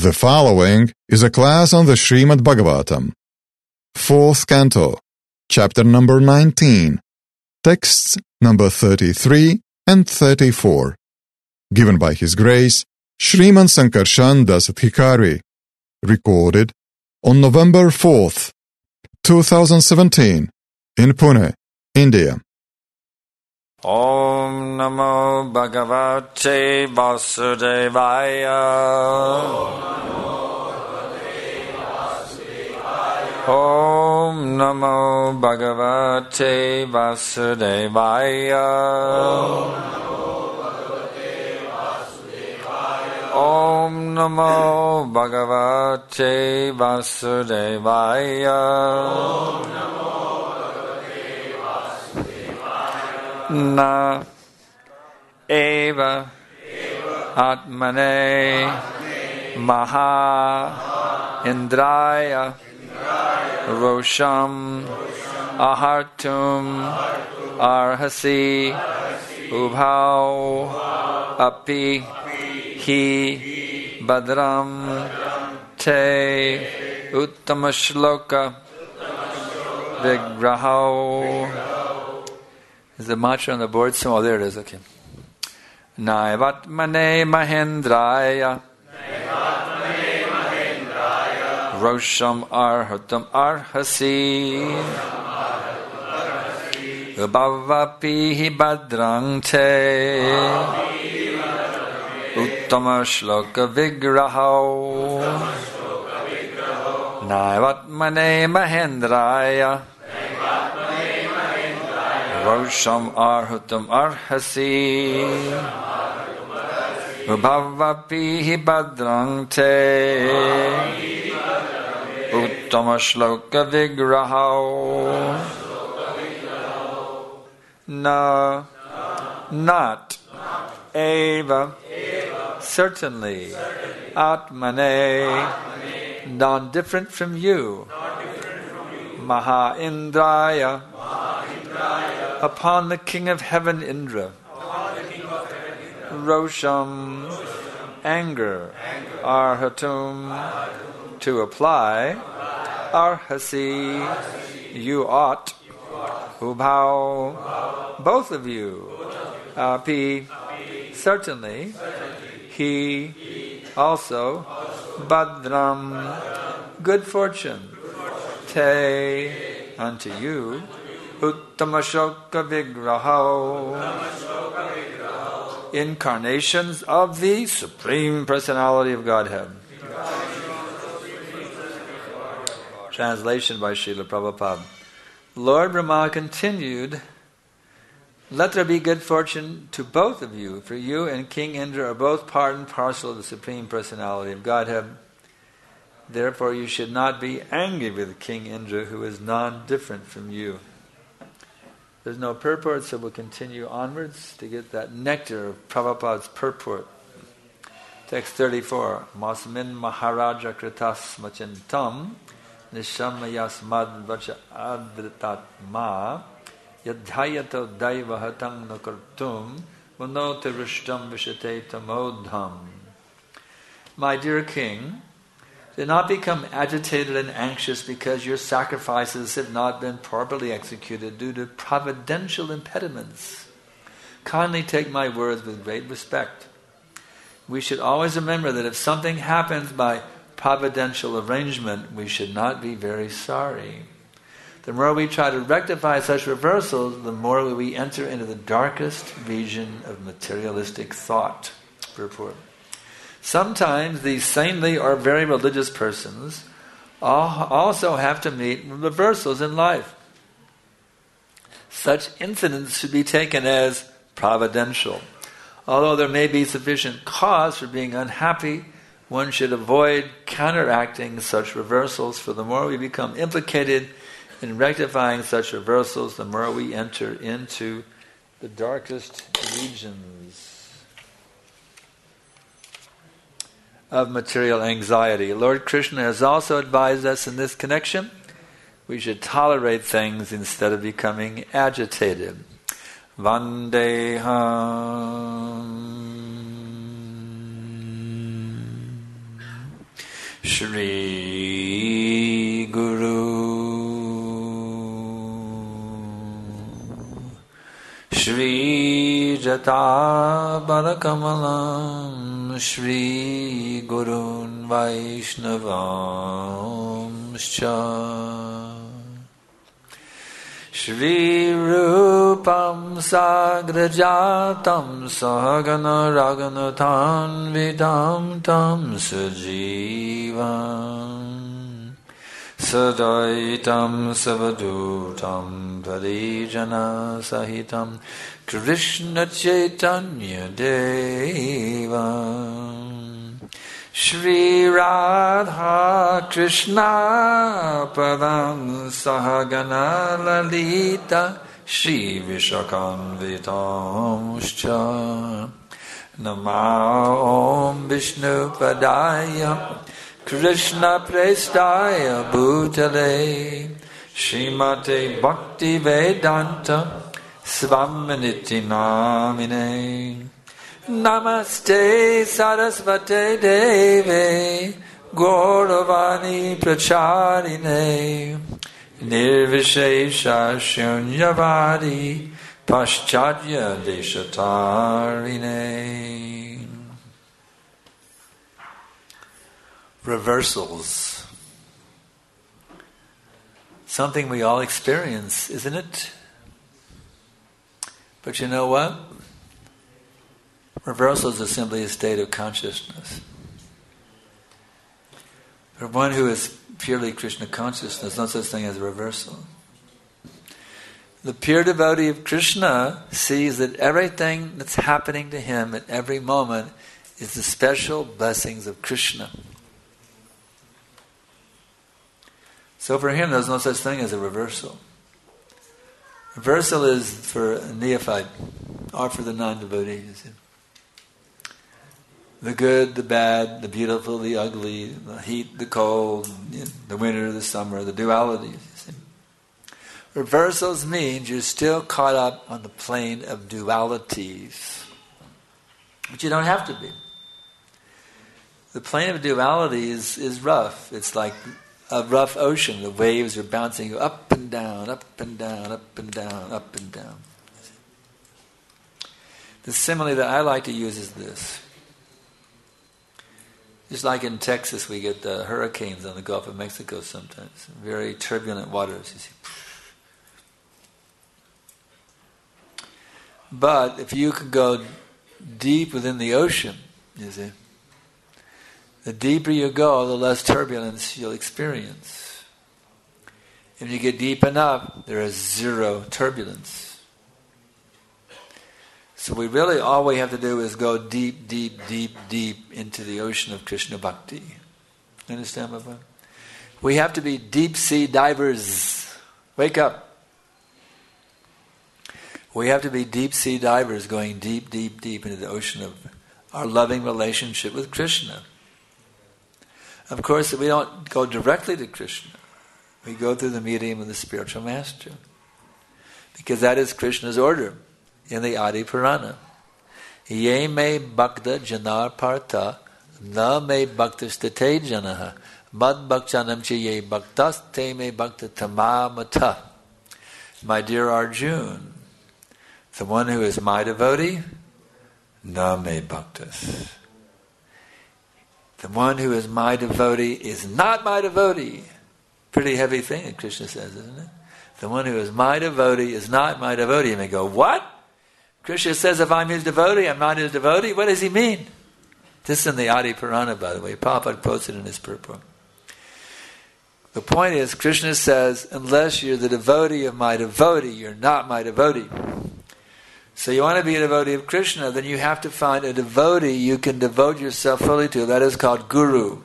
The following is a class on the Srimad Bhagavatam, 4th Canto, chapter number 19, texts number 33 and 34, given by His Grace, Shriman Sankarshan Das Adhikari, recorded on November 4th, 2017, in Pune, India. Om Namo Bhagavate Vasudevaya. Om Namo Bhagavate Vasudevaya. Om Namo Bhagavate Vasudevaya. Na eva atmane maha indraya rosham ahartum arhasi ubhau api hi badram te uttamashloka vigrahau. Is the mantra on the board? Oh, there it is. Okay. Naivatmane Mahendraya. Rosham Arhatam Arhasi. Ubhavapi Badrang Te. Uttama Shloka Vigrahau. Naivatmane Mahendraya. Rosham Arhutam Arhasi Ubhavapi Badrang Te Uttama Shloka Vigrahau. Na, not, eva, certainly, atmane, non-different from you, maha indraya, upon the king of heaven Indra, rosham, anger, arhatum, to apply, arhasi, you ought, ubhau, both of you, api, certainly, he, also, badram, good fortune, te, unto you, Uttamashoka Vigrahau, incarnations of the Supreme Personality of Godhead. Translation by Srila Prabhupada. Lord Brahma continued, let there be good fortune to both of you, for you and King Indra are both part and parcel of the Supreme Personality of Godhead. Therefore you should not be angry with King Indra, who is non-different from you. There's no purport, so we'll continue onwards to get that nectar of Prabhupada's purport. Text 34. Masmin Maharaja Kritas Machintam Nishamayasmad Vacha Adritatma Yadhayato Daivahatang Nakartum Manote Rishtam Vishate Tamodham. My dear king, do not become agitated and anxious because your sacrifices have not been properly executed due to providential impediments. Kindly take my words with great respect. We should always remember that if something happens by providential arrangement, we should not be very sorry. The more we try to rectify such reversals, the more we enter into the darkest region of materialistic thought. Purport. Sometimes these saintly or very religious persons also have to meet reversals in life. Such incidents should be taken as providential. Although there may be sufficient cause for being unhappy, one should avoid counteracting such reversals, for the more we become implicated in rectifying such reversals, the more we enter into the darkest regions of material anxiety. Lord Krishna has also advised us in this connection, we should tolerate things instead of becoming agitated. Vandeham Shri Guru Shri Jata Barakamalam Shri Gurun Vaishnavam Shri Rupam Sagrajatam Sahagana Raghunathan Vidam Tam Sujivam Sadaitam Savadutam Parijana Sahitam Krishna Chaitanya Devam Shri Radha Krishna Padam Sahagana Lalita Shri Vishakanvitamscha Nama Om Vishnu Padaya Krishna Prestaya Bhutale Srimate Bhakti Vedanta Svamaniti Namine Namaste Sarasvate Deve Gauravani Pracharine Nirvishesha Shunyavadi Paschatya Deshatarine. Reversals. Something we all experience, isn't it? But you know what? Reversals are simply a state of consciousness. For one who is purely Krishna consciousness, no such thing as a reversal. The pure devotee of Krishna sees that everything that's happening to him at every moment is the special blessings of Krishna. So for him, there's no such thing as a reversal. Reversal is for a neophyte, or for the non-devotee. The good, the bad, the beautiful, the ugly, the heat, the cold, the winter, the summer, the dualities. Reversals means you're still caught up on the plane of dualities. But you don't have to be. The plane of dualities is rough. It's like a rough ocean. The waves are bouncing up and down, up and down, up and down, up and down. The simile that I like to use is this. Just like in Texas, we get the hurricanes on the Gulf of Mexico sometimes. Very turbulent waters, you see. But if you could go deep within the ocean, you see, the deeper you go, the less turbulence you'll experience. If you get deep enough, there is zero turbulence. So we really, all we have to do is go deep, deep, deep, deep into the ocean of Krishna Bhakti. Understand, my friend? We have to be deep sea divers. Wake up. We have to be deep sea divers going deep, deep, deep into the ocean of our loving relationship with Krishna. Of course, we don't go directly to Krishna. We go through the medium of the spiritual master. Because that is Krishna's order in the Adi Purana. Ye me bhakta janar partha na me bhakta state janaha mad bhaktanam cha ye bhaktas te me bhakta tamamata. My dear Arjun, the one who is my devotee, na me bhaktas. The one who is my devotee is not my devotee. Pretty heavy thing that Krishna says, isn't it? The one who is my devotee is not my devotee. And they go, what? Krishna says if I'm his devotee, I'm not his devotee? What does he mean? This is in the Adi Purana, by the way. Prabhupada quotes it in his purport. The point is, Krishna says, unless you're the devotee of my devotee, you're not my devotee. So you want to be a devotee of Krishna, then you have to find a devotee you can devote yourself fully to. That is called Guru.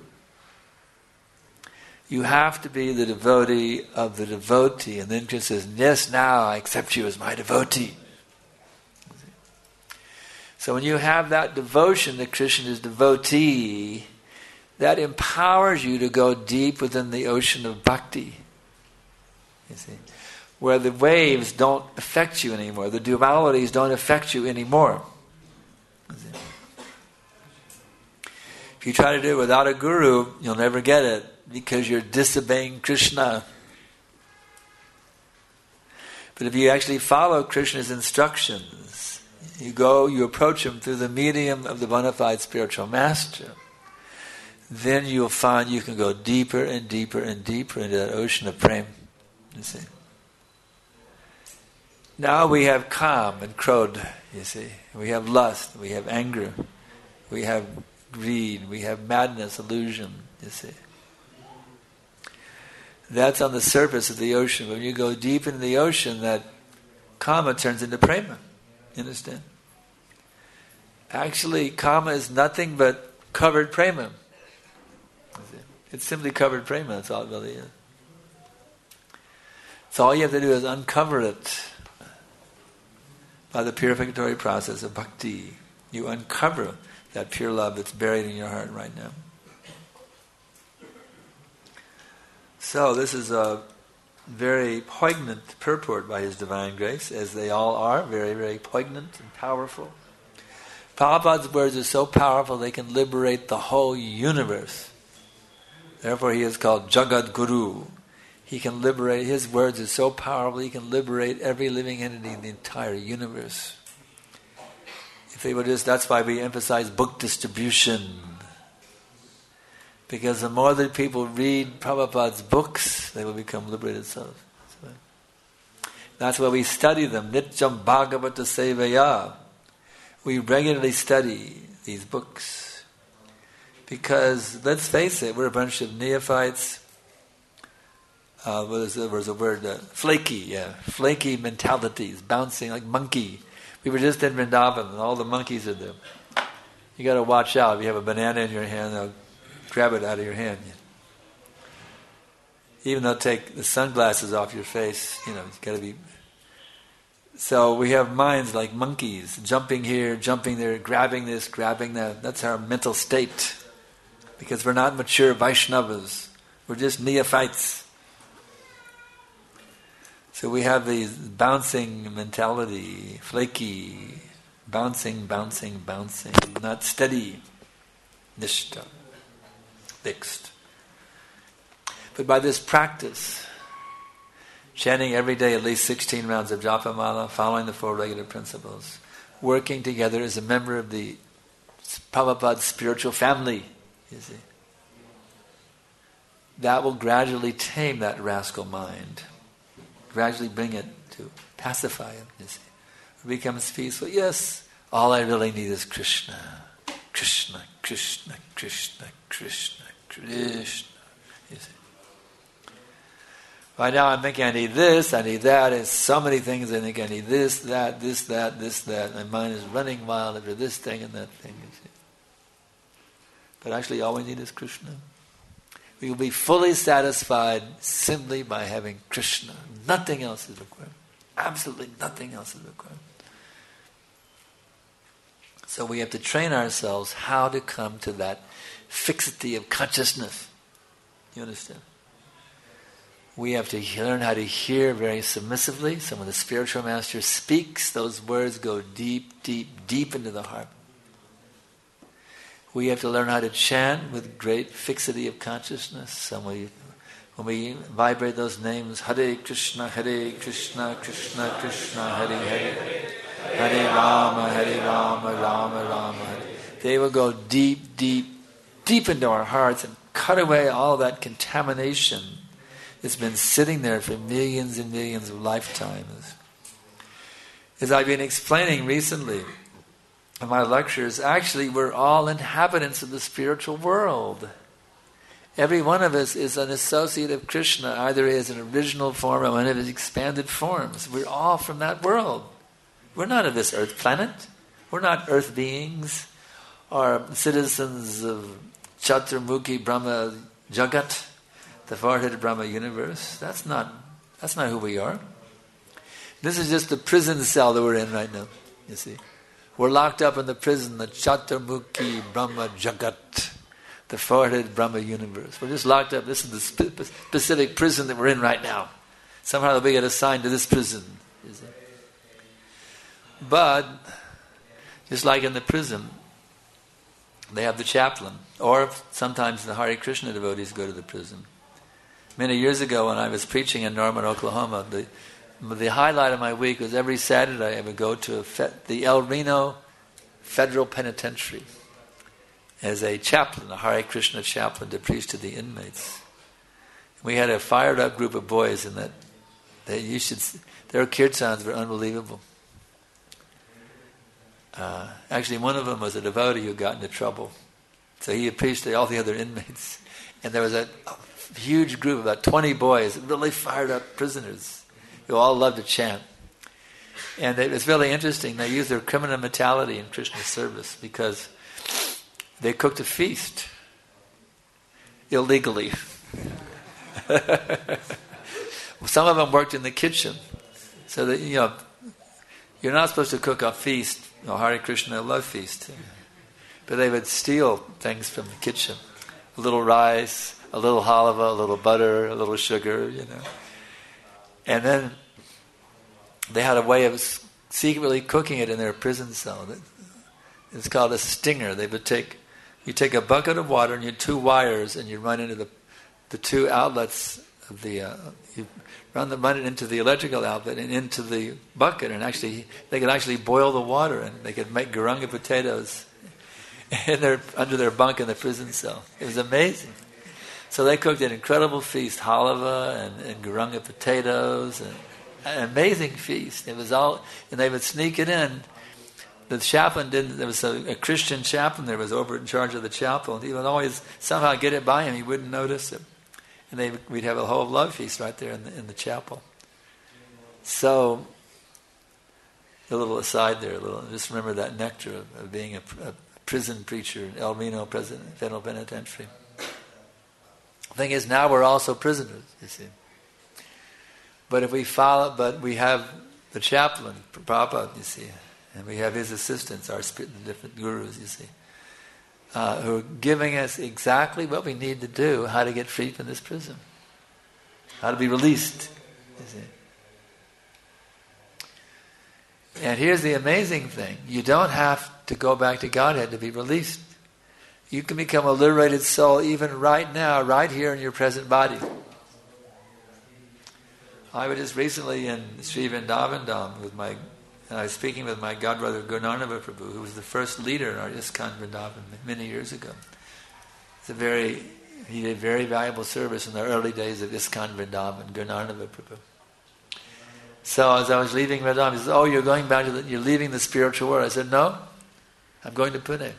You have to be the devotee of the devotee. And then Krishna says, yes, now I accept you as my devotee. So when you have that devotion that Krishna is devotee, that empowers you to go deep within the ocean of bhakti. You see, where the waves don't affect you anymore, the dualities don't affect you anymore. If you try to do it without a guru, you'll never get it because you're disobeying Krishna. But if you actually follow Krishna's instructions, you approach him through the medium of the bona fide spiritual master, then you'll find you can go deeper and deeper and deeper into that ocean of prema. You see. Now we have kam and krodh, you see. We have lust, we have anger, we have greed, we have madness, illusion, you see. That's on the surface of the ocean. When you go deep into the ocean, that kama turns into prema. You understand? Actually, kama is nothing but covered prema. It's simply covered prema. That's all it really is. So all you have to do is uncover it by the purificatory process of bhakti. You uncover that pure love that's buried in your heart right now. So this is a very poignant purport by His Divine Grace, as they all are, very, very poignant and powerful. Prabhupada's words are so powerful they can liberate the whole universe. Therefore he is called Jagat Guru. He can liberate, his words are so powerful, he can liberate every living entity in the entire universe. If they would just, that's why we emphasize book distribution. Because the more that people read Prabhupada's books, they will become liberated souls. That's why we study them. Nityam Bhagavata Sevaya. We regularly study these books. Because, let's face it, we're a bunch of neophytes. Was a word? Flaky, flaky mentalities, bouncing like monkey. We were just in Vrindavan, and all the monkeys are there. You got to watch out. If you have a banana in your hand, they'll grab it out of your hand. Even they'll take the sunglasses off your face. It's got to be. So we have minds like monkeys, jumping here, jumping there, grabbing this, grabbing that. That's our mental state. Because we're not mature Vaishnavas. We're just neophytes. So we have these bouncing mentality, flaky, bouncing, not steady, nishta, fixed. But by this practice, chanting every day at least 16 rounds of Japamala, following the 4 regular principles, working together as a member of the Prabhupada's spiritual family, you see, that will gradually tame that rascal mind. Gradually bring it to pacify it, you see. It becomes peaceful. Yes, all I really need is Krishna. Krishna, Krishna, Krishna, Krishna, Krishna. You see. Right now I'm thinking I need this, I need that, and so many things I think I need this, that, this, that, this, that. My mind is running wild after this thing and that thing, you see. But actually all we need is Krishna. We will be fully satisfied simply by having Krishna. Nothing else is required. Absolutely nothing else is required. So we have to train ourselves how to come to that fixity of consciousness. You understand? We have to learn how to hear very submissively. So when the spiritual master speaks, those words go deep, deep, deep into the heart. We have to learn how to chant with great fixity of consciousness. So when we vibrate those names, Hare Krishna, Krishna Krishna, Hare Hare, Hare Rama, Rama Rama, Hare. They will go deep, deep, deep into our hearts and cut away all that contamination that's been sitting there for millions and millions of lifetimes. As I've been explaining recently, in my lectures, actually we're all inhabitants of the spiritual world. Every one of us is an associate of Krishna, either as an original form or one of his expanded forms. We're all from that world. We're not of this earth planet. We're not earth beings or citizens of Chaturmukhi Brahma Jagat, the 4-headed Brahma universe. That's not who we are. This is just the prison cell that we're in right now, you see. We're locked up in the prison, the Chaturmukhi Brahma Jagat, the 4-headed Brahma universe. We're just locked up. This is the specific prison that we're in right now. Somehow we get assigned to this prison. But, just like in the prison, they have the chaplain. Or sometimes the Hare Krishna devotees go to the prison. Many years ago when I was preaching in Norman, Oklahoma, the highlight of my week was every Saturday I would go to the El Reno Federal Penitentiary as a chaplain, a Hare Krishna chaplain, to preach to the inmates. We had a fired up group of boys, and their kirtans were unbelievable. Actually, one of them was a devotee who got into trouble. So he preached to all the other inmates. And there was a huge group, about 20 boys, really fired up prisoners who all loved to chant. And it was really interesting. They used their criminal mentality in Krishna service because they cooked a feast illegally. Some of them worked in the kitchen. So that, you're not supposed to cook a feast, Hare Krishna love feast. But they would steal things from the kitchen. A little rice, a little halva, a little butter, a little sugar, And then they had a way of secretly cooking it in their prison cell. It's called a stinger. You take a bucket of water and you had 2 wires, and you run into the 2 outlets of you run it into the electrical outlet and into the bucket, and they could actually boil the water, and they could make garanga potatoes under their bunk in the prison cell. It was amazing. So they cooked an incredible feast, halava and garanga potatoes, and an amazing feast. It was all, and they would sneak it in. The chaplain didn't. There was a Christian chaplain there was over in charge of the chapel, and he would always somehow get it by him. He wouldn't notice it, and we'd have a whole love feast right there in the chapel. So, a little aside there. Just remember that nectar of being a prison preacher in El Reno Federal Penitentiary. The thing is, now we're also prisoners, you see. But we have the chaplain, Prabhupada, you see, and we have his assistants, the different gurus, you see, who are giving us exactly what we need to do, how to get free from this prison, how to be released, you see. And here's the amazing thing. You don't have to go back to Godhead to be released. You can become a liberated soul even right now, right here in your present body. I was just recently in Sri Vrindavan Dham I was speaking with my godbrother Gurnarnava Prabhu, who was the first leader in our ISKCON Vrindavan many years ago. He did very valuable service in the early days of ISKCON Vrindavan, Gurnarnava Prabhu. So as I was leaving Vrindavan, he said, "Oh, you're going back you're leaving the spiritual world." I said, "No, I'm going to Pune."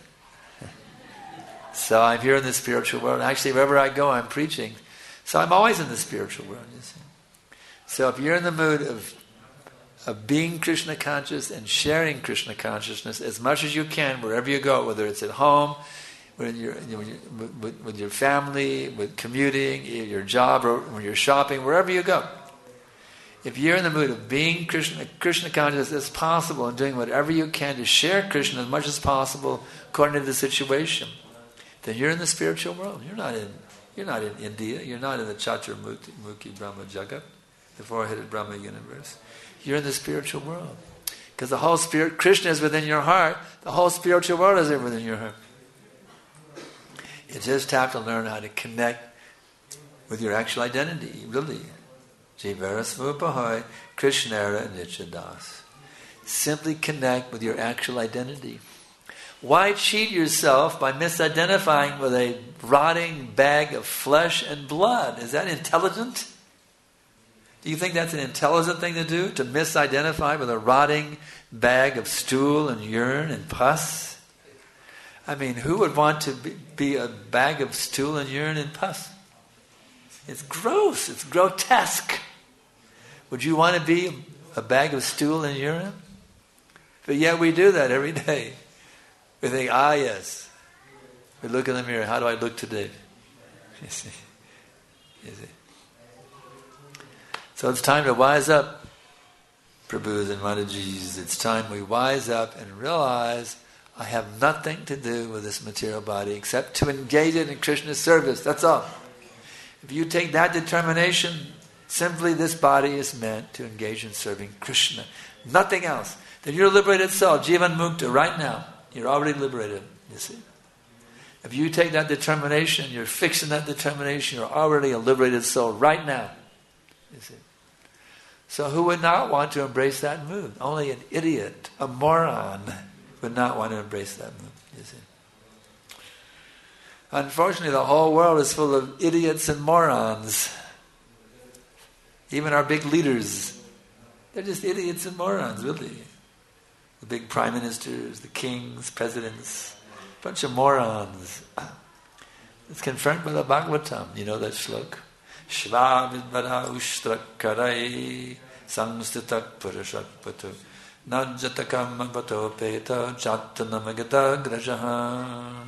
So I'm here in the spiritual world. Actually, wherever I go, I'm preaching. So I'm always in the spiritual world, you see. So if you're in the mood of being Krishna conscious and sharing Krishna consciousness as much as you can, wherever you go, whether it's at home, with your family, with commuting, your job, or when you're shopping, wherever you go. If you're in the mood of being Krishna conscious as possible and doing whatever you can to share Krishna as much as possible according to the situation, then you're in the spiritual world. You're not in India. You're not in the Chaturmukhi Brahma Jagat, the four-headed Brahma universe. You're in the spiritual world. Because the whole spirit, Krishna is within your heart. The whole spiritual world is within your heart. You just have to learn how to connect with your actual identity, really. Jivara Smupahoy, Krishnara Nityadas. Simply connect with your actual identity. Why cheat yourself by misidentifying with a rotting bag of flesh and blood? Is that intelligent? Do you think that's an intelligent thing to do? To misidentify with a rotting bag of stool and urine and pus? I mean, who would want to be a bag of stool and urine and pus? It's gross. It's grotesque. Would you want to be a bag of stool and urine? But yet we do that every day. We think, yes. We look in the mirror. How do I look today? You see. So it's time to wise up, Prabhus and Madhujis. It's time we wise up and realize I have nothing to do with this material body except to engage it in Krishna's service. That's all. If you take that determination, simply this body is meant to engage in serving Krishna. Nothing else. Then you're a liberated soul, Jivan Mukta, right now. You're already liberated, you see. If you take that determination, you're fixing that determination, you're already a liberated soul right now. You see. So who would not want to embrace that mood? Only an idiot, a moron, would not want to embrace that mood. You see. Unfortunately, the whole world is full of idiots and morons. Even our big leaders, they're just idiots and morons, really. The big prime ministers, the kings, presidents, a bunch of morons. It's confirmed by the Bhagavatam. You know that shlok? Shva vidvara ushtrak samstitak purushat patu najatakam bato peta chatanamagata grajaha.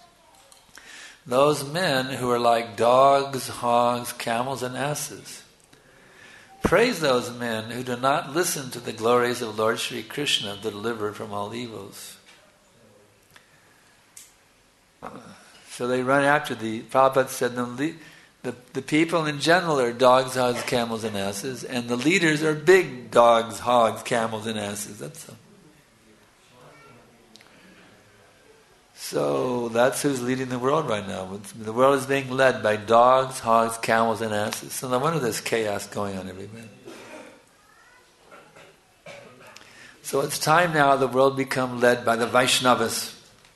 Those men who are like dogs, hogs, camels, and asses. Praise those men who do not listen to the glories of Lord Sri Krishna, the deliverer from all evils. So they run after Prabhupada said the people in general are dogs, hogs, camels, and asses, and the leaders are big dogs, hogs, camels, and asses. That's all. So that's who's leading the world right now. The world is being led by dogs, hogs, camels, and asses. So no wonder there's chaos going on everywhere. So it's time now the world become led by the Vaishnavas.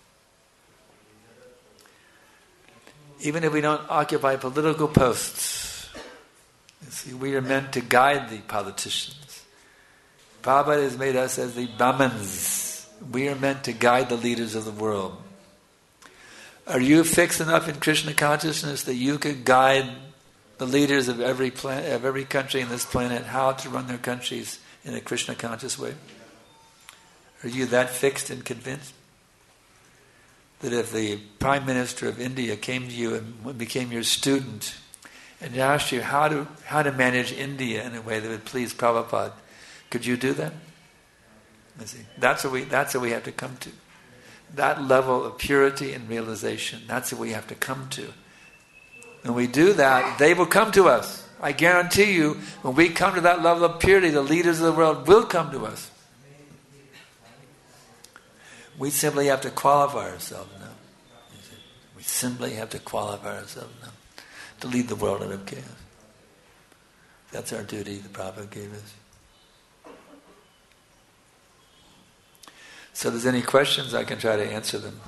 Even if we don't occupy political posts, you see, we are meant to guide the politicians. Prabhupada has made us as the Brahmins. We are meant to guide the leaders of the world. Are you fixed enough in Krishna consciousness that you could guide the leaders of every country in this planet how to run their countries in a Krishna conscious way? Are you that fixed and convinced that if the Prime Minister of India came to you and became your student and asked you how to manage India in a way that would please Prabhupada, could you do that? You see, that's what we have to come to. That level of purity and realization, that's what we have to come to. When we do that, they will come to us. I guarantee you, when we come to that level of purity, the leaders of the world will come to us. We simply have to qualify ourselves now. We simply have to qualify ourselves now to lead the world out of chaos. That's our duty the Prabhupada gave us. So if there's any questions, I can try to answer them.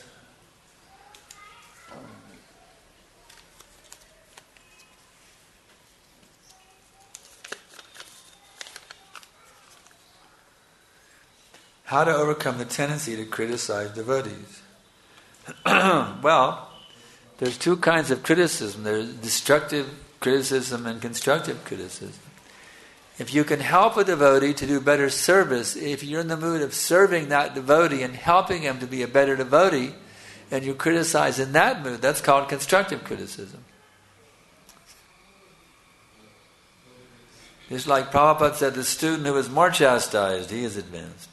How to overcome the tendency to criticize devotees? Well, there's two kinds of criticism. There's destructive criticism and constructive criticism. If you can help a devotee to do better service, if you're in the mood of serving that devotee and helping him to be a better devotee, and you criticize in that mood, that's called constructive criticism. Just like Prabhupada said, the student who is more chastised, he is advanced.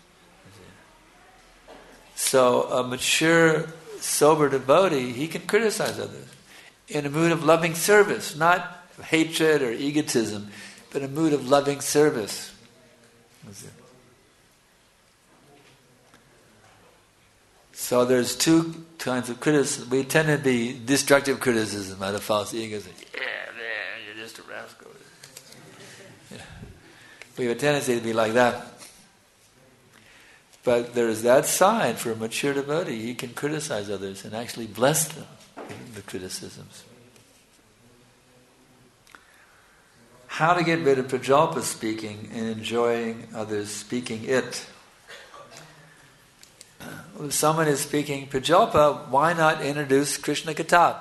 So a mature, sober devotee, he can criticize others in a mood of loving service, not hatred or egotism, but a mood of loving service. So there's two kinds of criticism. We tend to be destructive criticism out of false ego. Yeah, man, you're just a rascal. Yeah. We have a tendency to be like that. But there's that side for a mature devotee. He can criticize others and actually bless them in the criticisms. How to get rid of prajalpa speaking and enjoying others speaking it. If someone is speaking prajalpa, why not introduce Krishna Katha?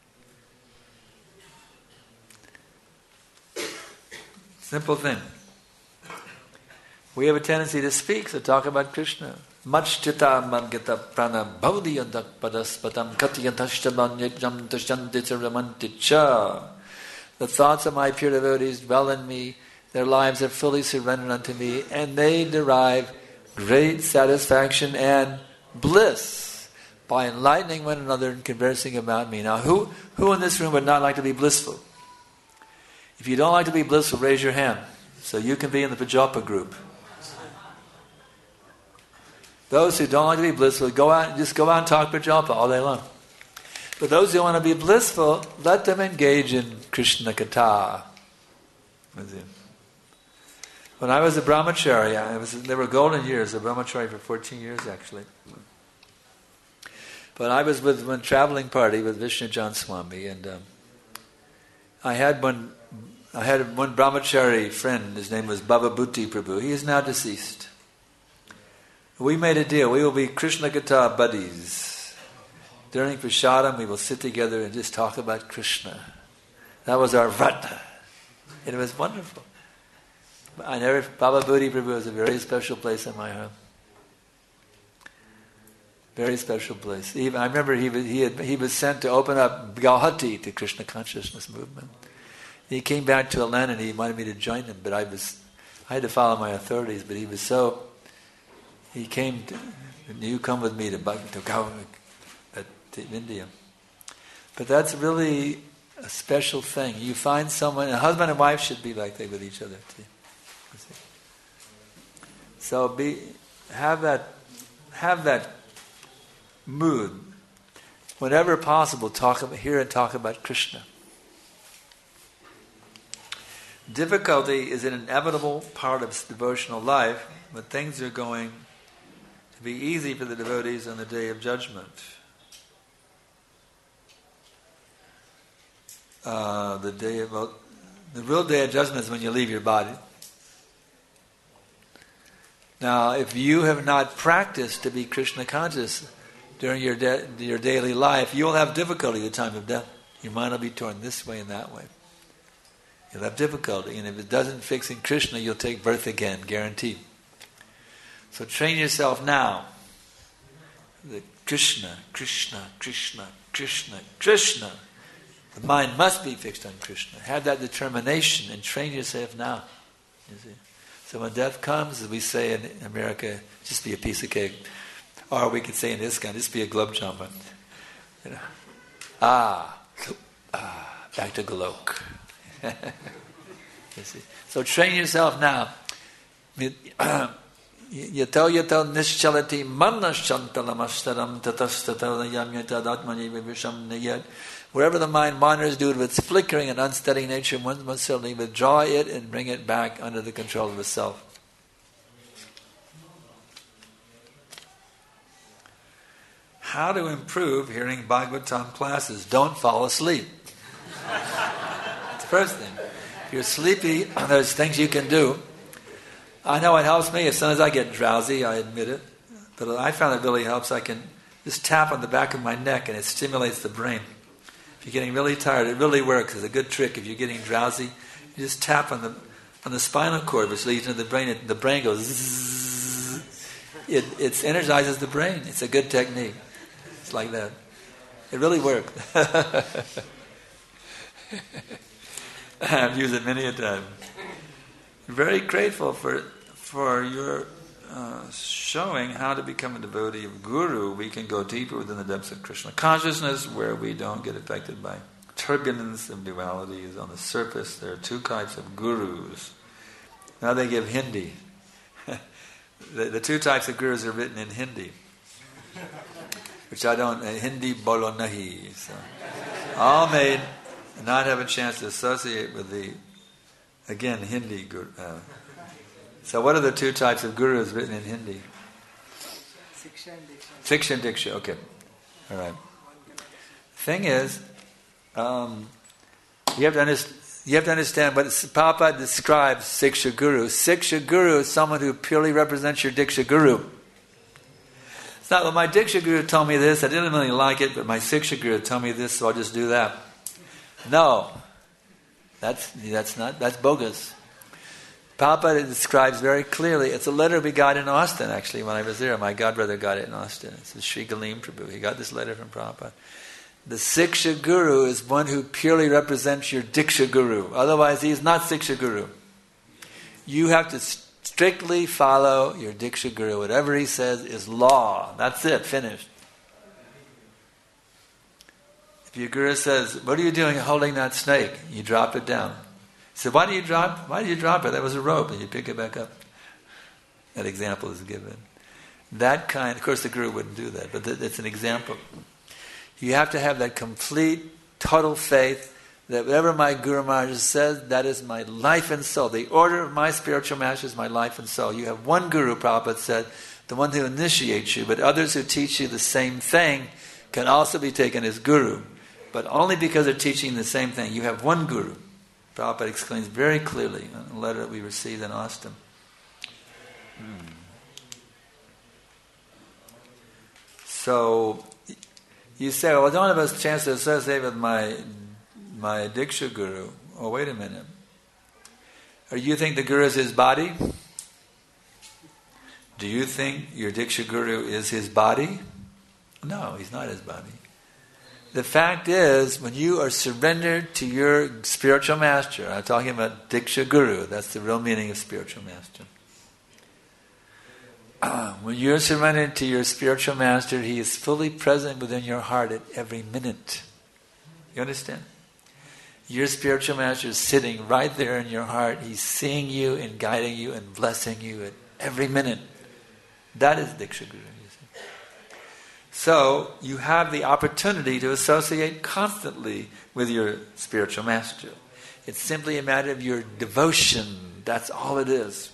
Simple thing. We have a tendency to speak, so talk about Krishna. Machchita mangita prana bhavdiyantak padaspatam katyantashtabanyajam tashanticharamanticha. The thoughts of my pure devotees dwell in me, their lives are fully surrendered unto me, and they derive great satisfaction and bliss by enlightening one another and conversing about me. Now, who in this room would not like to be blissful? If you don't like to be blissful, raise your hand, so you can be in the Prajalpa group. Those who don't like to be blissful, go out and talk Prajalpa all day long. But those who want to be blissful, let them engage in Krishna Katha. When I was a brahmachari, there were golden years, a brahmachari for 14 years actually. But I was with one traveling party with Vishnu Jan Swami, and I had one brahmachari friend. His name was Baba Bhuti Prabhu. He is now deceased. We made a deal. We will be Krishna Katha buddies. During Prasadam, we will sit together and just talk about Krishna. That was our vrata. And it was wonderful. Baba Bhuti Prabhu was a very special place in my heart. Very special place. I remember he was sent to open up Gauhati to Krishna consciousness movement. He came back to Atlanta and he wanted me to join him, but I had to follow my authorities. But he came. You come with me to India. But that's really a special thing. You find someone. A husband and wife should be like that with each other too. So have that mood. Whenever possible, hear and talk about Krishna. Difficulty is an inevitable part of devotional life, but things are going to be easy for the devotees on the day of judgment. The real day of judgment is when you leave your body. Now, if you have not practiced to be Krishna conscious during your daily life, you'll have difficulty at the time of death. Your mind will be torn this way and that way. You'll have difficulty, and if it doesn't fix in Krishna, you'll take birth again, guaranteed. So train yourself now. Krishna, Krishna, Krishna, Krishna, Krishna. The mind must be fixed on Krishna. Have that determination and train yourself now. You see? So when death comes, as we say in America, just be a piece of cake. Or we could say in ISKCON, just be a globe jumper. You know. Back to Golok. You see. So train yourself now. Yato nischalati manashantalamashtaram tatastatayamyatadatmani vivisham niyat. Wherever the mind wanders due to its flickering and unsteady nature, one must certainly withdraw it and bring it back under the control of the self. How to improve hearing Bhagavatam classes? Don't fall asleep. That's the first thing. If you're sleepy, there's things you can do. I know it helps me. As soon as I get drowsy, I admit it. But I found it really helps. I can just tap on the back of my neck and it stimulates the brain. If you're getting really tired, it really works. It's a good trick. If you're getting drowsy, you just tap on the spinal cord, which leads into the brain. The brain goes zzz. It energizes the brain. It's a good technique. It's like that. It really worked. I've used it many a time. I'm very grateful for your showing how to become a devotee of Guru. We can go deeper within the depths of Krishna consciousness where we don't get affected by turbulence of dualities. On the surface, there are two types of Gurus. Now they give Hindi. The two types of Gurus are written in Hindi, which I don't, Hindi bolo nahi. So, all may not have a chance to associate with the, again, Hindi Guru. So what are the two types of Gurus written in Hindi? Siksha and Diksha, okay. All right. Thing is, you have to understand what Prabhupada describes Siksha Guru. Siksha Guru is someone who purely represents your Diksha Guru. It's not, well, my Diksha Guru told me this, I didn't really like it, but my Siksha Guru told me this, so I'll just do that. No. That's bogus. Prabhupada describes very clearly, it's a letter we got in Austin actually when I was there. My godbrother got it in Austin. It's Sri Galim Prabhu. He got this letter from Prabhupada. The Siksha Guru is one who purely represents your Diksha Guru. Otherwise he is not Siksha Guru. You have to strictly follow your Diksha Guru. Whatever he says is law. That's it, finished. If your Guru says, what are you doing holding that snake? You drop it down. He said, why do you drop it? That was a rope, and you pick it back up. That example is given. That kind, of course the Guru wouldn't do that, but it's an example. You have to have that complete, total faith that whatever my Guru Maharaj says, that is my life and soul. The order of my spiritual master is my life and soul. You have one Guru, Prabhupada said, the one who initiates you, but others who teach you the same thing can also be taken as Guru. But only because they're teaching the same thing. You have one Guru. Prabhupada explains very clearly in a letter that we received in Austin. So, you say, well, I don't have a chance to associate with my Diksha Guru. Oh, wait a minute. Or you think the Guru is his body? Do you think your Diksha Guru is his body? No, he's not his body. The fact is, when you are surrendered to your spiritual master, I'm talking about Diksha Guru, that's the real meaning of spiritual master. When you're surrendered to your spiritual master, he is fully present within your heart at every minute. You understand? Your spiritual master is sitting right there in your heart. He's seeing you and guiding you and blessing you at every minute. That is Diksha Guru. So, you have the opportunity to associate constantly with your spiritual master. It's simply a matter of your devotion. That's all it is.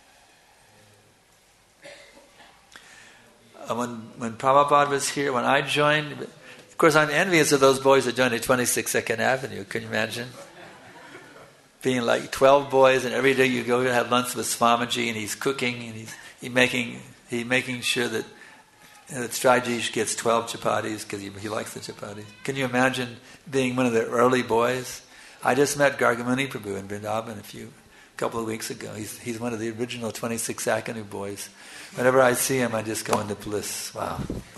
When Prabhupada was here, when I joined, of course I'm envious of those boys that joined at 26 2nd Avenue. Can you imagine? Being like 12 boys, and every day you go and have lunch with Swamiji, and he's cooking, and he's making sure that Strajish gets 12 chapatis because he likes the chapatis. Can you imagine being one of the early boys? I just met Gargamuni Prabhu in Vrindavan a couple of weeks ago. He's one of the original 26 Avenue boys. Whenever I see him, I just go into bliss. Wow.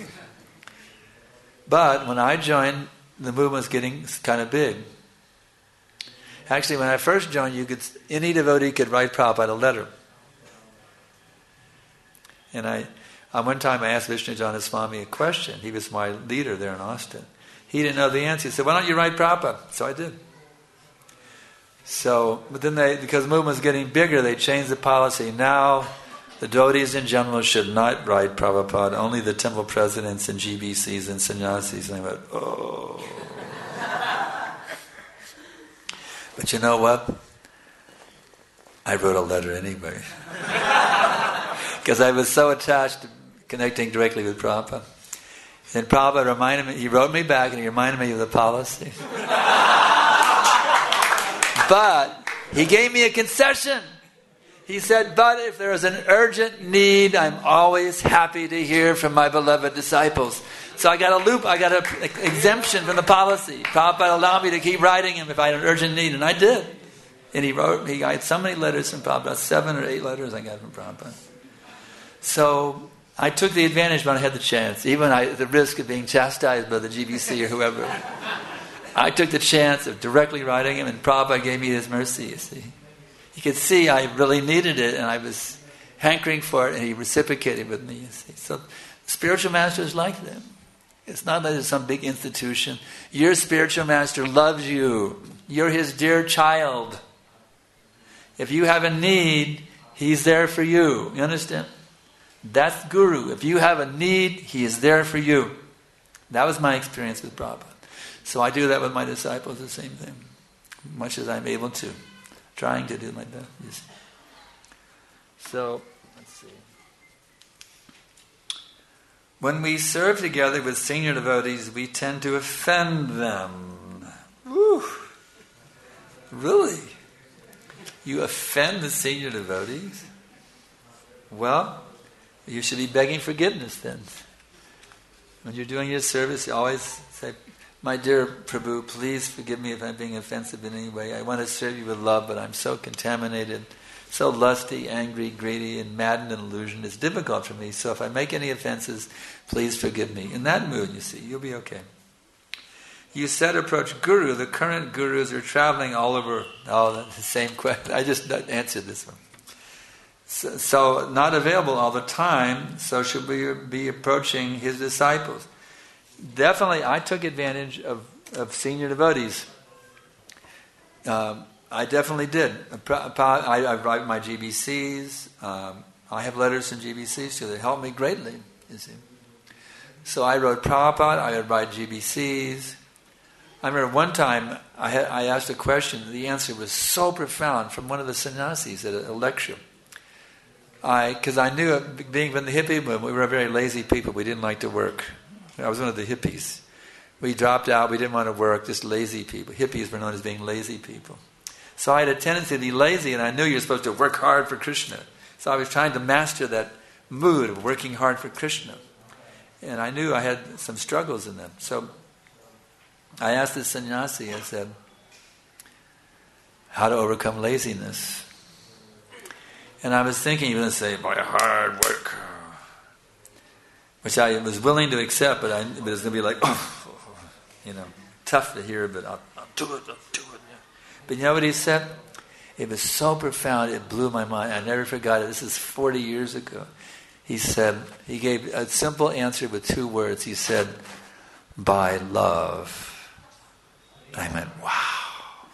But when I joined, the movement was getting kind of big. Actually, when I first joined, any devotee could write Prabhupada a letter. And one time I asked Vishnujana Swami a question. He was my leader there in Austin. He didn't know the answer. He said, why don't you write Prabhupada? So I did. But then because the movement was getting bigger, they changed the policy. Now, the devotees in general should not write Prabhupada. Only the temple presidents and GBCs and sannyasis. And I went, oh. But you know what? I wrote a letter anyway. Because I was so attached to connecting directly with Prabhupada. And Prabhupada reminded me, he wrote me back and he reminded me of the policy. But he gave me a concession. He said, but if there is an urgent need, I'm always happy to hear from my beloved disciples. So I got an exemption from the policy. Prabhupada allowed me to keep writing him if I had an urgent need, and I did. And I had so many letters from Prabhupada, 7 or 8 letters I got from Prabhupada. So I took the advantage when I had the chance, even at the risk of being chastised by the GBC or whoever. I took the chance of directly writing him, and Prabhupada gave me his mercy, you see. He could see I really needed it, and I was hankering for it, and he reciprocated with me, you see. So spiritual master is like that. It's not that it's some big institution. Your spiritual master loves you. You're his dear child. If you have a need, he's there for you. You understand? That's Guru. If you have a need, he is there for you. That was my experience with Prabhupada. So I do that with my disciples, the same thing. Much as I'm able to. Trying to do like that. You see. So, let's see. When we serve together with senior devotees, we tend to offend them. Woo! Really? You offend the senior devotees? Well, you should be begging forgiveness then. When you're doing your service, you always say, my dear Prabhu, please forgive me if I'm being offensive in any way. I want to serve you with love, but I'm so contaminated, so lusty, angry, greedy, and maddened in illusion. It's difficult for me, so if I make any offenses, please forgive me. In that mood, you see, you'll be okay. You said approach Guru. The current Gurus are traveling all over. Oh, that's the same question. I just answered this one. So not available all the time, so should we be approaching his disciples? Definitely, I took advantage of senior devotees. I definitely did. I write my GBCs. I have letters from GBCs too. They help me greatly, you see. So I wrote Prabhupada, I would write GBCs. I remember one time I asked a question, the answer was so profound from one of the sannyasis at a lecture. Because I knew, being from the hippie movement, we were very lazy people. We didn't like to work. I was one of the hippies. We dropped out, we didn't want to work, just lazy people. Hippies were known as being lazy people. So I had a tendency to be lazy, and I knew you're supposed to work hard for Krishna. So I was trying to master that mood of working hard for Krishna. And I knew I had some struggles in them. So I asked this sannyasi, I said, how to overcome laziness? And I was thinking he was going to say, by hard work. Which I was willing to accept, but it was going to be like, tough to hear, but I'll do it. But you know what he said? It was so profound, it blew my mind. I never forgot it. This is 40 years ago. He said, he gave a simple answer with 2 words. He said, by love. I went, wow.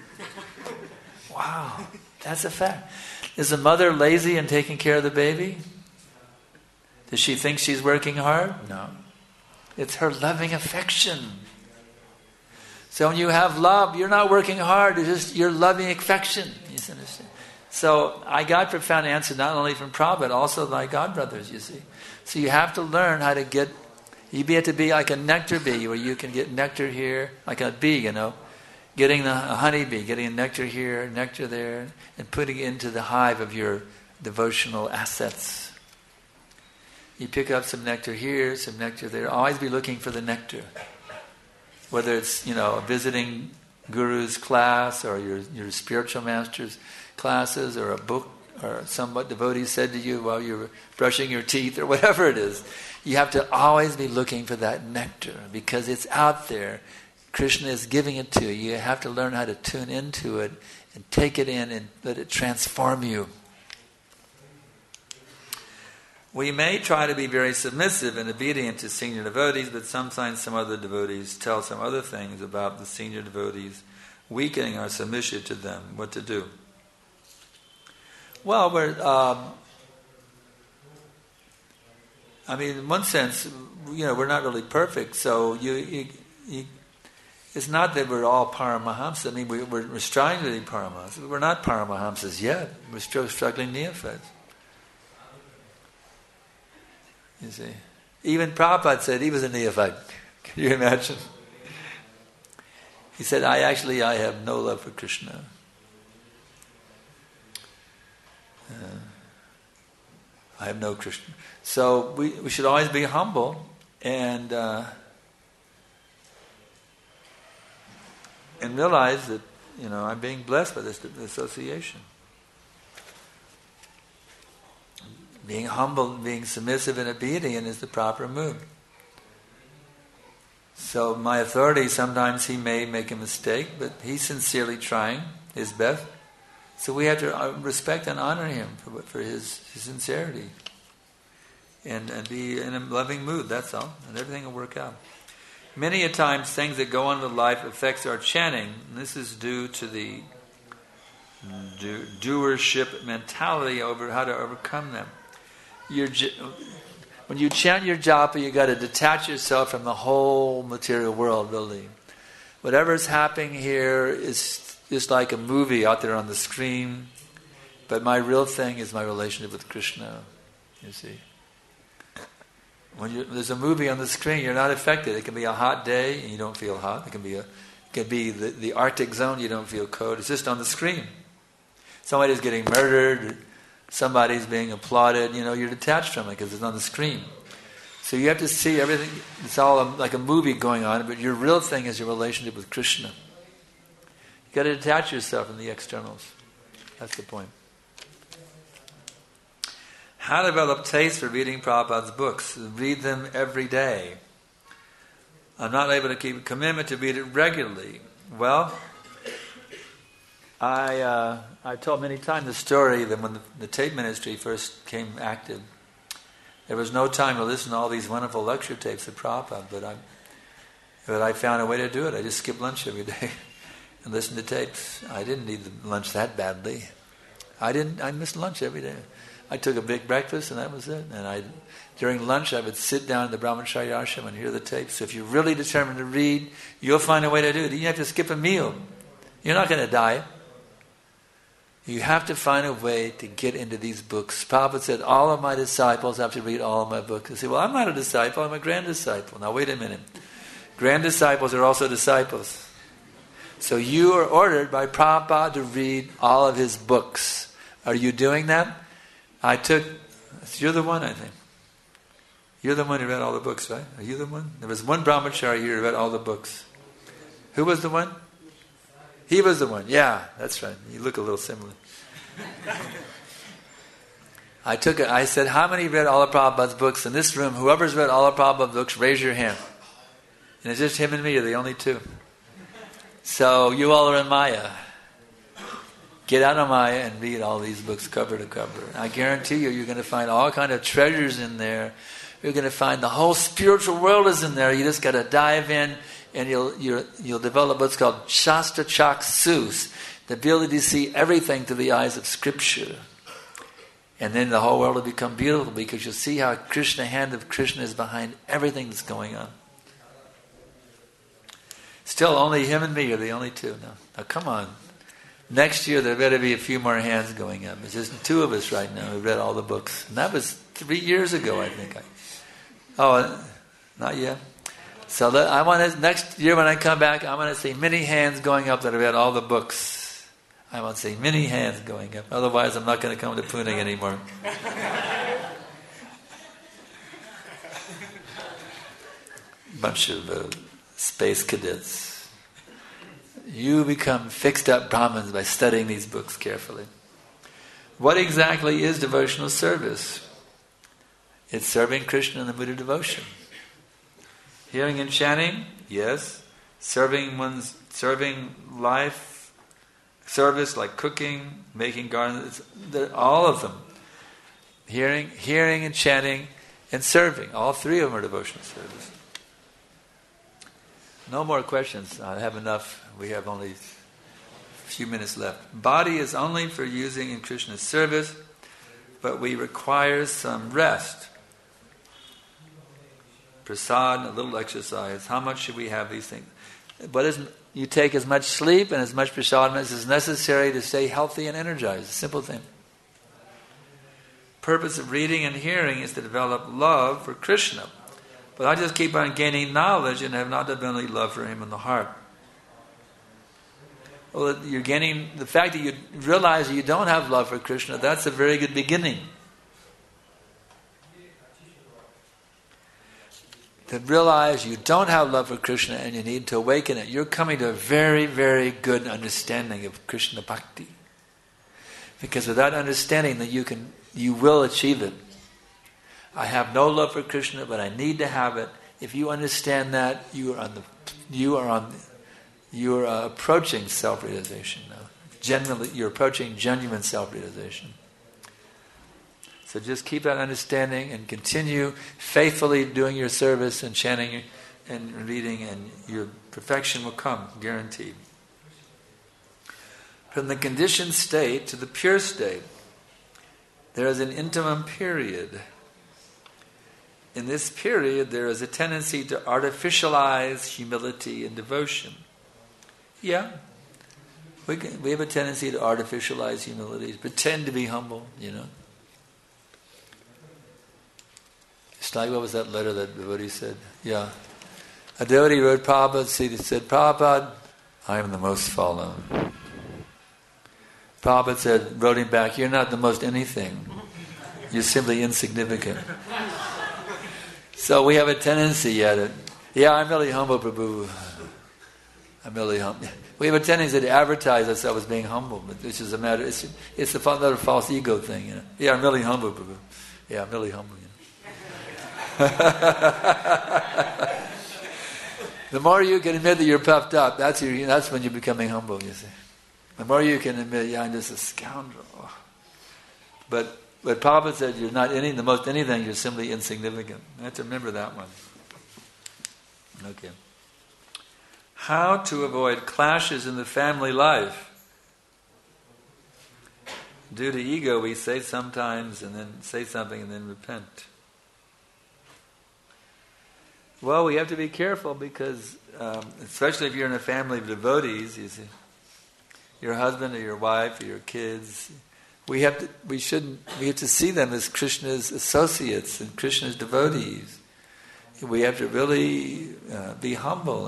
Wow, that's a fact. Is the mother lazy in taking care of the baby? Does she think she's working hard? No. It's her loving affection. So when you have love, you're not working hard, it's just your loving affection. You understand? So I got profound answer not only from Prabhupada, but also my godbrothers, you see. So you have to learn how to get, you have to be like a nectar bee, where you can get nectar here, like a bee, getting a honeybee, getting nectar here, nectar there, and putting it into the hive of your devotional assets. You pick up some nectar here, some nectar there. Always be looking for the nectar. Whether it's, visiting guru's class or your spiritual master's classes or a book or what devotee said to you while you were brushing your teeth or whatever it is. You have to always be looking for that nectar because it's out there. Krishna is giving it to you. You have to learn how to tune into it and take it in and let it transform you. We may try to be very submissive and obedient to senior devotees, but sometimes some other devotees tell some other things about the senior devotees, weakening our submission to them. What to do? Well, in one sense, we're not really perfect, so it's not that we're all Paramahamsas. We're striving to be Paramahamsas, but we're not Paramahamsas yet. We're still struggling neophytes. You see, even Prabhupada said he was a neophyte. Can you imagine? He said, I have no love for Krishna. I have no Krishna. So we should always be humble and realize that, I'm being blessed by this association. Being humble, being submissive and obedient is the proper mood. So my authority, sometimes he may make a mistake, but he's sincerely trying his best. So we have to respect and honor him for his sincerity. And be in a loving mood, that's all. And everything will work out. Many a times things that go on with life affects our chanting. And this is due to the doership mentality over how to overcome them. When you chant your japa, you got to detach yourself from the whole material world, really. Whatever's happening here is just like a movie out there on the screen, but my real thing is my relationship with Krishna, you see. When there's a movie on the screen, you're not affected. It can be a hot day and you don't feel hot. It can be the Arctic zone, you don't feel cold. It's just on the screen. Somebody's getting murdered, somebody's being applauded, you're detached from it because it's on the screen. So you have to see everything, it's all like a movie going on, but your real thing is your relationship with Krishna. You've got to detach yourself from the externals. That's the point. How to develop taste for reading Prabhupada's books. Read them every day. I'm not able to keep a commitment to read it regularly. Well, I've told many times the story that when the tape ministry first came active, there was no time to listen to all these wonderful lecture tapes of Prabhupada, but I found a way to do it. I just skipped lunch every day and listened to tapes. I didn't need the lunch that badly. I missed lunch every day. I took a big breakfast and that was it. And during lunch I would sit down in the Brahmacharya ashram and hear the tapes. So if you're really determined to read, you'll find a way to do it. You have to skip a meal. You're not going to die. You have to find a way to get into these books. Prabhupada said, all of my disciples have to read all of my books. I say, well, I'm not a disciple, I'm a grand disciple. Now wait a minute. Grand disciples are also disciples. So you are ordered by Prabhupada to read all of his books. Are you doing that? You're the one, I think. You're the one who read all the books, right? Are you the one? There was one brahmachari here who read all the books. Who was the one? He was the one. Yeah, that's right. You look a little similar. I said, how many read all of Prabhupada's books? In this room, whoever's read all of Prabhupada's books, raise your hand. And it's just him and me are the only two. So you all are in Maya. Get out of Maya and read all these books cover to cover. I guarantee you're going to find all kind of treasures in there. You're going to find the whole spiritual world is in there. You just got to dive in, and you'll develop what's called Shastra Chaksus, the ability to see everything through the eyes of Scripture. And then the whole world will become beautiful because you'll see how Krishna, hand of Krishna, is behind everything that's going on. Still, only him and me are the only two. Now come on. Next year, there better be a few more hands going up. It's just two of us right now who read all the books. And that was 3 years ago, I think. Not yet. So I want to, next year when I come back, I want to see many hands going up that have read all the books. I want to see many hands going up. Otherwise, I'm not going to come to Pune anymore. Bunch of space cadets. You become fixed up Brahmins by studying these books carefully. What exactly is devotional service? It's serving Krishna in the mood of devotion. Hearing and chanting, yes. Serving life, service like cooking, making gardens, all of them. Hearing and chanting, and serving. All three of them are devotional service. No more questions. I have enough. We have only a few minutes left. Body is only for using in Krishna's service, but we require some rest. Prasad, a little exercise. How much should we have these things? You take as much sleep and as much prasad as is necessary to stay healthy and energized. A simple thing. Purpose of reading and hearing is to develop love for Krishna. But I just keep on gaining knowledge and have not developed love for him in the heart. Well, you're gaining the fact that you realize you don't have love for Krishna. That's a very good beginning. To realize you don't have love for Krishna and you need to awaken it. You're coming to a very, very good understanding of Krishna Bhakti. Because with that understanding, that you will achieve it. I have no love for Krishna, but I need to have it. If you understand that, you are approaching self-realization now. You're approaching genuine self-realization. So just keep that understanding and continue faithfully doing your service and chanting and reading, and your perfection will come, guaranteed. From the conditioned state to the pure state, there is an interim period. In this period, there is a tendency to artificialize humility and devotion. Yeah, we have a tendency to artificialize humility, to pretend to be humble, It's like, what was that letter that devotee said? Yeah. A devotee wrote Prabhupada, he said, Prabhupada, I am the most fallen. Prabhupada wrote him back, you're not the most anything. You're simply insignificant. So we have a tendency I'm really humble, Prabhu. I'm really humble. We have a tendency to advertise ourselves as being humble, but this is a matter, it's another false ego thing, Yeah, I'm really humble, Prabhu. Yeah, I'm really humble, The more you can admit that you're puffed up, that's when you're becoming humble, you see. The more you can admit, I'm just a scoundrel. But Prabhupada said, you're not the most anything, you're simply insignificant. I have to remember that one. Okay. How to avoid clashes in the family life. Due to ego, we say sometimes and then say something and then repent. Well, we have to be careful because, especially if you're in a family of devotees, you see, your husband or your wife or your kids, we have to see them as Krishna's associates and Krishna's devotees. We have to really be humble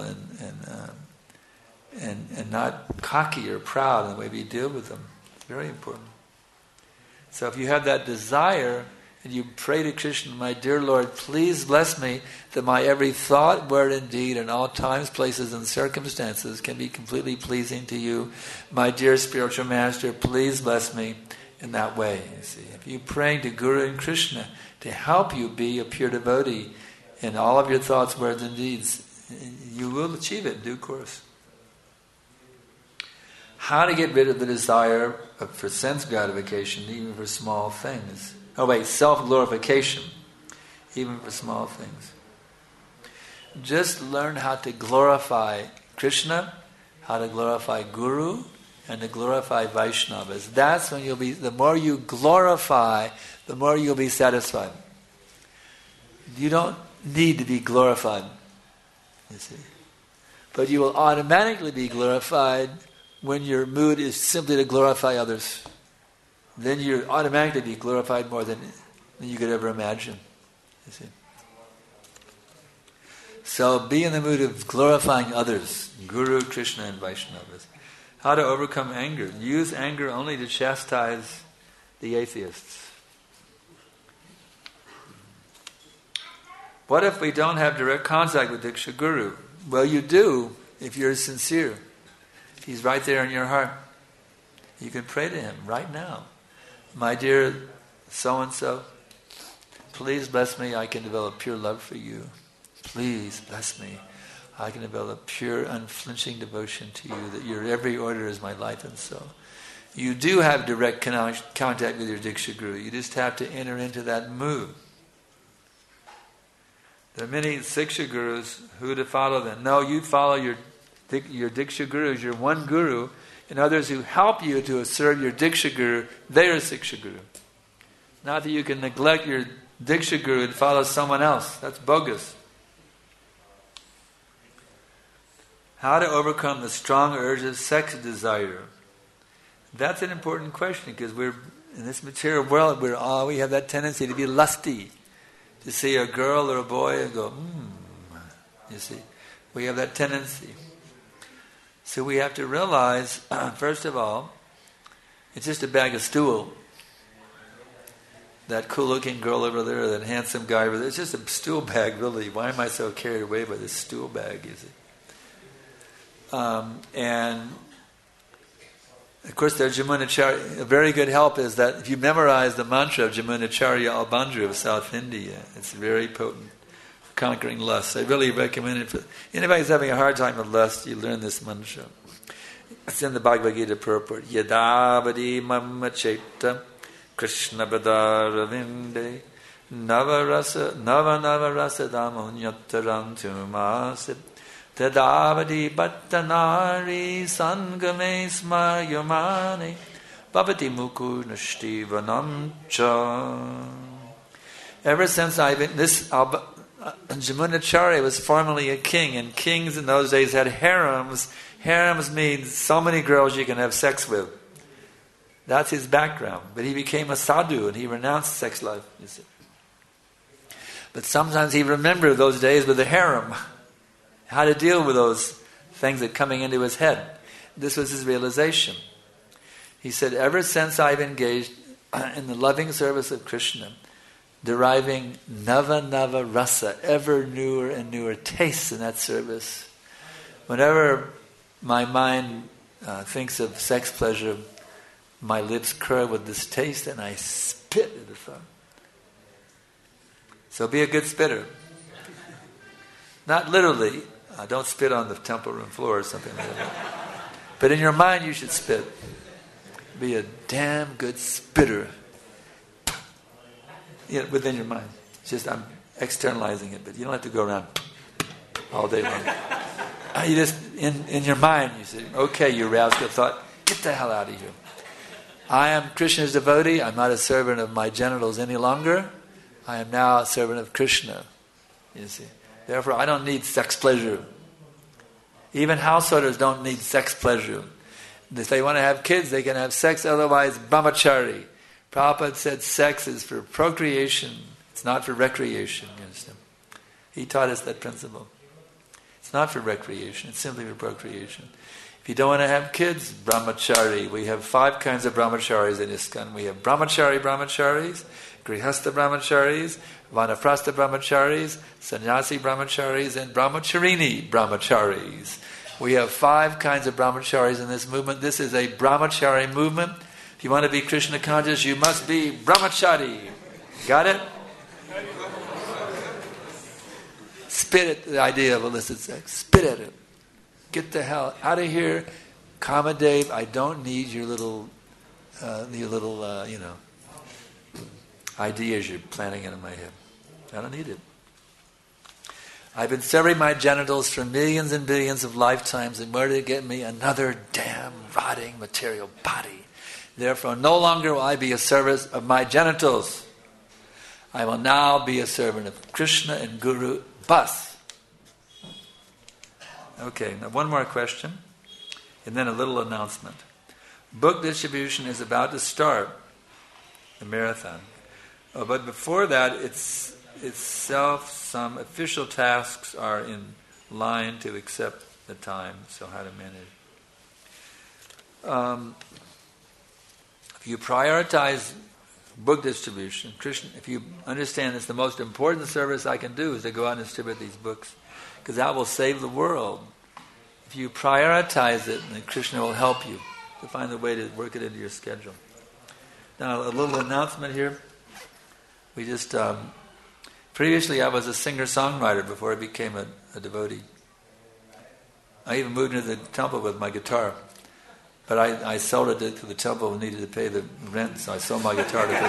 and not cocky or proud in the way we deal with them. It's very important. So if you have that desire and you pray to Krishna, my dear Lord, please bless me that my every thought, word, and deed in all times, places, and circumstances can be completely pleasing to you. My dear spiritual master, please bless me in that way. You see, if you pray to Guru and Krishna to help you be a pure devotee in all of your thoughts, words, and deeds, you will achieve it in due course. How to get rid of the desire for sense gratification, even for small things. Self-glorification, even for small things. Just learn how to glorify Krishna, how to glorify Guru, and to glorify Vaishnavas. That's when the more you glorify, the more you'll be satisfied. You don't need to be glorified, you see. But you will automatically be glorified when your mood is simply to glorify others. Then you automatically be glorified more than you could ever imagine. You see. So be in the mood of glorifying others, Guru, Krishna, and Vaishnavas. How to overcome anger. Use anger only to chastise the atheists. What if we don't have direct contact with Diksha Guru? Well, you do if you're sincere. He's right there in your heart. You can pray to him right now. My dear so-and-so, please bless me. I can develop pure love for you. Please bless me. I can develop pure, unflinching devotion to you, that your every order is my life and soul. You do have direct contact with your Diksha Guru. You just have to enter into that mood. There are many Siksha Gurus. Who to follow them? No, you follow your Diksha Gurus, your one Guru, and others who help you to serve your Diksha Guru, they are Siksha Guru. Not that you can neglect your Diksha Guru and follow someone else. That's bogus. How to overcome the strong urge of sex desire. That's an important question because we're in this material world. We have that tendency to be lusty, to see a girl or a boy and go, You see, we have that tendency. So we have to realize, first of all, it's just a bag of stool. That cool-looking girl over there, that handsome guy over there, it's just a stool bag, really. Why am I so carried away by this stool bag, you see? And of course, there's Jamunacharya. A very good help is that if you memorize the mantra of Jamunacharya Albandra of South India, it's very potent for conquering lust. I really recommend it for anybody who's having a hard time with lust. You learn this mantra. It's in the Bhagavad Gita purport. Yadavadi mamma cheta Krishna Badaravinde Nava rasa damunyattarantumasib Tadavadi Bhattanari Sangame Smaryamane Bhavati Muku Nashtivanam Cha. Ever since Jamunacharya was formerly a king, and kings in those days had harems. Harems means so many girls you can have sex with. That's his background. But he became a sadhu and he renounced sex life, you see. But sometimes he remembered those days with the harem. How to deal with those things that are coming into his head. This was his realization. He said, ever since I've engaged in the loving service of Krishna, deriving nava rasa, ever newer and newer tastes in that service, whenever my mind thinks of sex pleasure, my lips curl with this taste and I spit at the thought. So be a good spitter. Not literally. Don't spit on the temple room floor or something like that. But in your mind you should spit. Be a damn good spitter. Within your mind. It's just I'm externalizing it, but you don't have to go around all day long. You just, in your mind, you say, okay, you roused the thought, get the hell out of here. I am Krishna's devotee. I'm not a servant of my genitals any longer. I am now a servant of Krishna. You see. Therefore, I don't need sex pleasure. Even householders don't need sex pleasure. If they want to have kids, they can have sex, otherwise brahmachari. Prabhupada said sex is for procreation. It's not for recreation. You understand? He taught us that principle. It's not for recreation. It's simply for procreation. If you don't want to have kids, brahmachari. We have 5 kinds of brahmacharis in ISKCON. We have brahmacharis, grihastha brahmacharis, vanaprastha brahmacharis, sannyasi brahmacharis, and brahmacharini brahmacharis. We have 5 kinds of brahmacharis in this movement. This is a brahmachari movement. If you want to be Krishna conscious, you must be brahmachari. Got it? Spit at the idea of illicit sex. Spit at it. Get the hell out of here. Kamadev, I don't need your little ideas you're planting in my head. I don't need it. I've been severing my genitals for millions and billions of lifetimes in order to get me another damn rotting material body. Therefore, no longer will I be a servant of my genitals. I will now be a servant of Krishna and Guru. Bus. Okay, now one more question, and then a little announcement. Book distribution is about to start, the marathon. But before that, itself, some official tasks are in line to accept the time, so how to manage. If you prioritize book distribution, Krishna, if you understand it's the most important service I can do is to go out and distribute these books, because that will save the world. If you prioritize it, then Krishna will help you to find a way to work it into your schedule. Now, a little announcement here. We just previously I was a singer-songwriter before I became a devotee. I even moved into the temple with my guitar. But I sold it to the temple and needed to pay the rent, so I sold my guitar to pay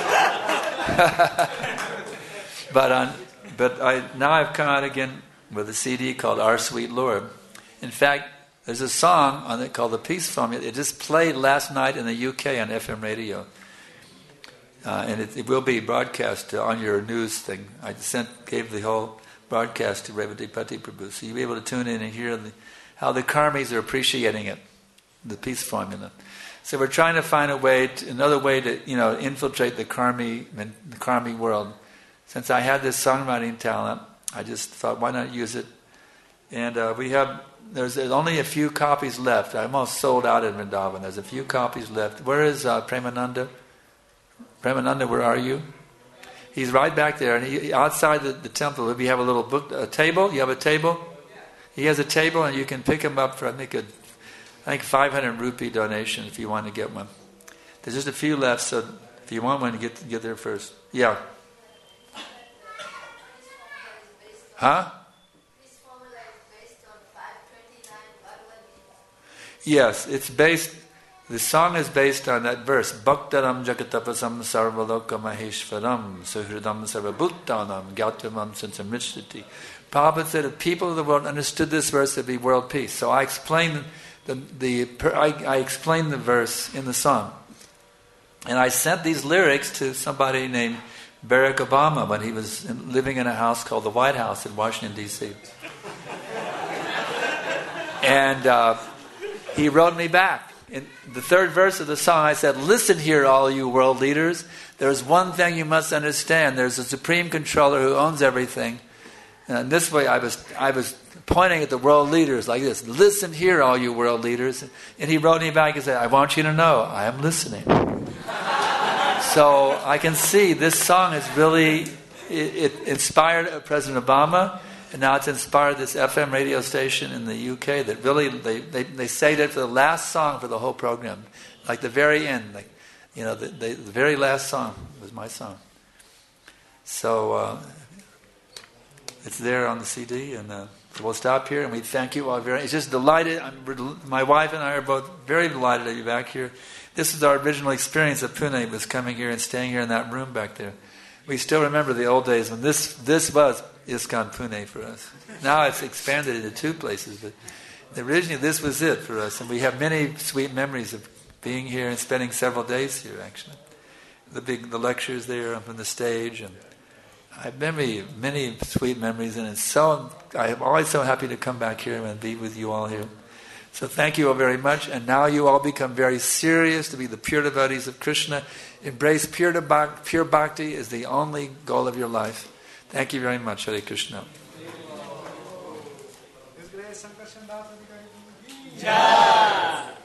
the rent. Now I've come out again with a CD called Our Sweet Lord. In fact, there's a song on it called The Peace Formula. It just played last night in the UK on FM radio. And it will be broadcast on your news thing. I gave the whole broadcast to Revatipati Prabhu. So you'll be able to tune in and hear how the karmis are appreciating it. The peace formula. So we're trying to find another way to infiltrate the karmi world. Since I had this songwriting talent, I just thought, why not use it? And there's only a few copies left. I almost sold out in Vrindavan. There's a few copies left. Where is Premananda? Premananda, where are you? He's right back there, and outside the temple. If you have a table, you have a table. He has a table, and you can pick him up for I think 500 rupee donation if you want to get one. There's just a few left, so if you want one, get there first. Yeah. Huh? This formula is based on 529 Bhagavad Gita. Yes, the song is based on that verse. Bhaktaram jagatapasam sarvaloka maheshvaram suhridam sarvabhuttanam gautamam sansamrichdati. Prabhupada said if people of the world understood this verse, there'd be world peace. So I explained I explained the verse in the song. And I sent these lyrics to somebody named Barack Obama when he was living in a house called the White House in Washington, D.C. And he wrote me back. In the 3rd verse of the song, I said, listen here, all you world leaders. There's one thing you must understand. There's a supreme controller who owns everything. And this way I was pointing at the world leaders like this. Listen here, all you world leaders. And he wrote me back and said, I want you to know, I am listening. So I can see this song is really, it inspired President Obama, and now it's inspired this FM radio station in the UK that really, they say that for the last song for the whole program. Like the very end, the very last song was my song. So it's there on the CD, and so we'll stop here, and we thank you all very much. It's just delighted. My wife and I are both very delighted to be back here. This is our original experience of Pune, was coming here and staying here in that room back there. We still remember the old days when this was ISKCON Pune for us. Now it's expanded into 2 places, but originally this was it for us, and we have many sweet memories of being here and spending several days here, actually. The lectures there up on the stage, and I have many sweet memories, and I'm always so happy to come back here and be with you all here. So thank you all very much, and now you all become very serious to be the pure devotees of Krishna. Embrace pure bhakti as the only goal of your life. Thank you very much. Hare Krishna. Jai!